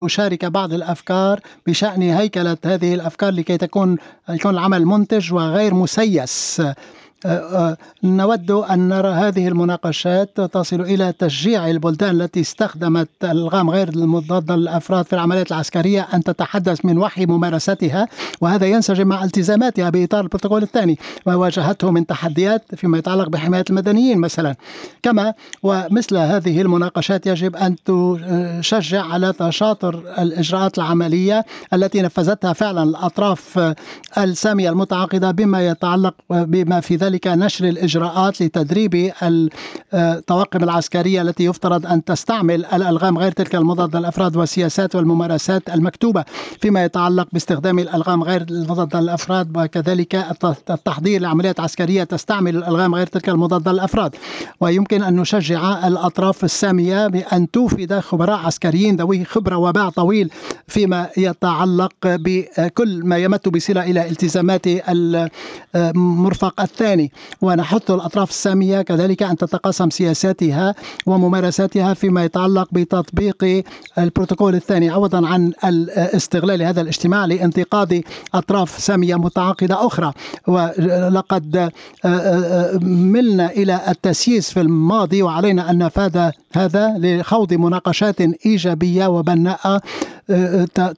أشارك بعض الأفكار بشأن هيكلة هذه الأفكار لكي يكون العمل منتج وغير مسيس. نود أن نرى هذه المناقشات تصل إلى تشجيع البلدان التي استخدمت الألغام غير المضادة للأفراد في العمليات العسكرية أن تتحدث من وحي ممارستها، وهذا ينسجم مع التزاماتها بإطار البروتوكول الثاني وواجهته من تحديات فيما يتعلق بحماية المدنيين مثلا. كما ومثل هذه المناقشات يجب أن تشجع على تشاطر الإجراءات العملية التي نفذتها فعلا الأطراف السامية المتعاقدة بما في ذلك نشر الإجراءات لتدريب الطواقم العسكرية التي يفترض أن تستعمل الألغام غير تلك المضادة للأفراد والسياسات والممارسات المكتوبة فيما يتعلق باستخدام الألغام غير المضادة للأفراد، وكذلك التحضير لعمليات عسكرية تستعمل الألغام غير تلك المضادة للأفراد. ويمكن أن نشجع الأطراف السامية بأن توفد خبراء عسكريين ذوي خبرة وباع طويل فيما يتعلق بكل ما يمت بصلة إلى التزامات المرفق الثاني. ونحث الأطراف السامية كذلك أن تتقاسم سياساتها وممارساتها فيما يتعلق بتطبيق البروتوكول الثاني، عوضا عن استغلال هذا الاجتماع لانتقاد أطراف سامية متعاقدة أخرى. ولقد ملنا إلى التسييس في الماضي، وعلينا أن نفاد هذا لخوض مناقشات إيجابية وبناءة